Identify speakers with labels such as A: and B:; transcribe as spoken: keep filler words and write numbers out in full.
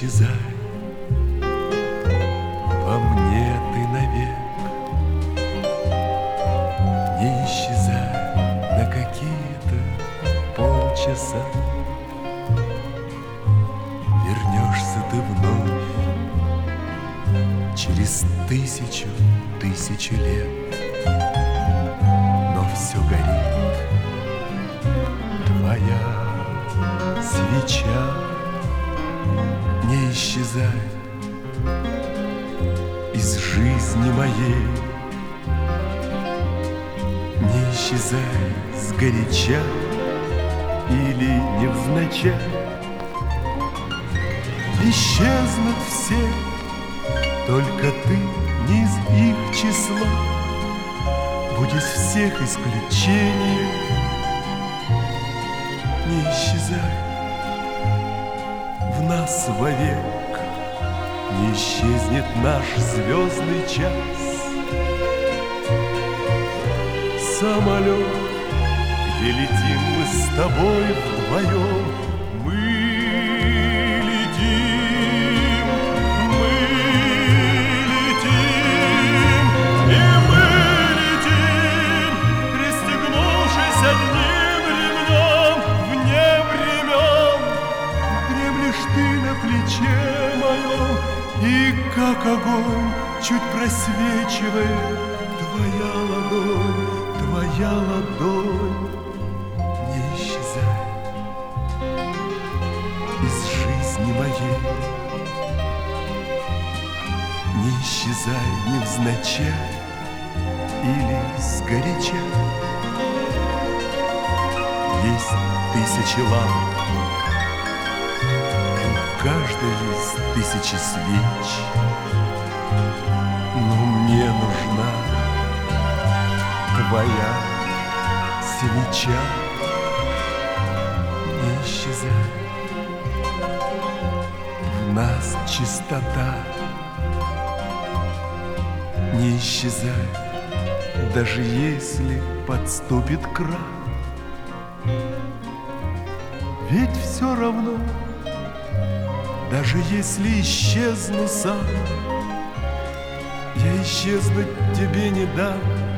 A: исчезай, во мне ты навек. Не исчезай на какие-то полчаса, вернешься ты вновь через тысячу, тысячу лет. Но все горит, твоя свеча не исчезай из жизни моей. Не исчезай сгоряча или невзначай. Исчезнут все, только ты не из их числа. Будь из всех исключением. Не исчезай в нас вовек, не исчезнет наш звездный час. Самолет, где летим мы с тобой вдвоем, мы летим, мы летим, и мы летим, пристегнувшись одним ремнем вне времен. Дремлешь ты на плече моем, и как огонь чуть просвечивает твоя ладонь. Твоя ладонь не исчезай из жизни моей. Не исчезай невзначай или сгоряча. Есть тысячи ламп, и у каждой есть тысячи свеч, но мне нужна твоя свеча. Не исчезай, в нас чистота. Не исчезай, даже если подступит крах. Ведь все равно, даже если исчезну сам, я исчезнуть тебе не дам.